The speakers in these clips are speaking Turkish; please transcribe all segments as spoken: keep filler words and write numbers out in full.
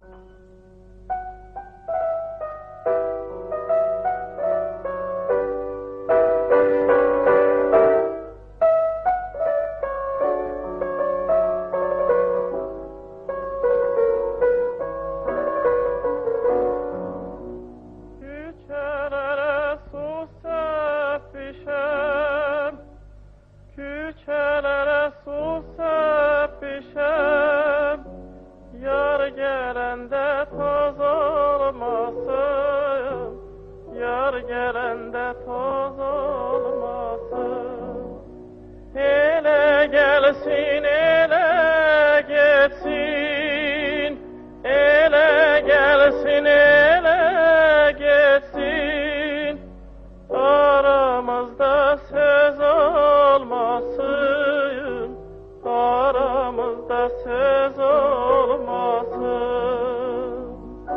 Küçelere su serpişem, yar gelende toz olmasın, yar gelende toz olmasın. Ele gelsin, ele geçsin, ele gelsin, ele geçsin. Aramızda söz olmasın, aramızda söz olmasın.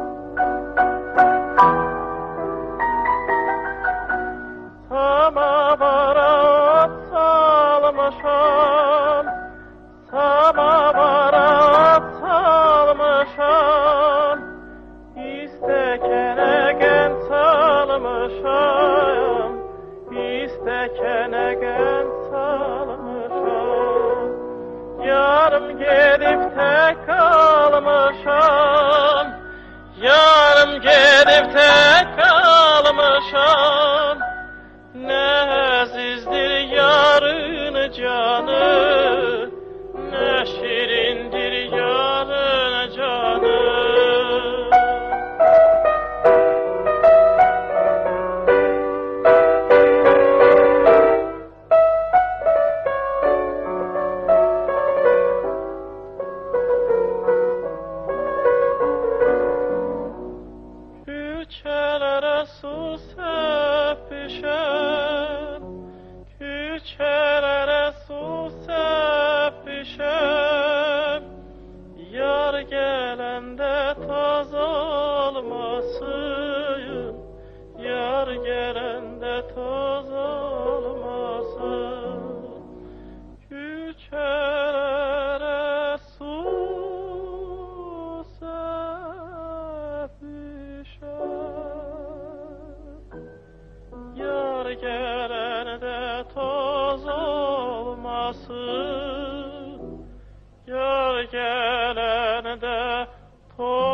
Samavara at salmışam, samavara at salmışam, İstekene gen salmışam, İstekene gen salmışam. Yarım gedip tek kalmışam, yarım gedip tek kalmışam. Ne azizdir yarın canı, ne şirindir yarın canı. Küçelere su serpişem, küçelere su serpişem, yar gelende toz olmasın, yar gelende toz olmasın. Küçelere su yar gelende toz olmasın, yar gelende toz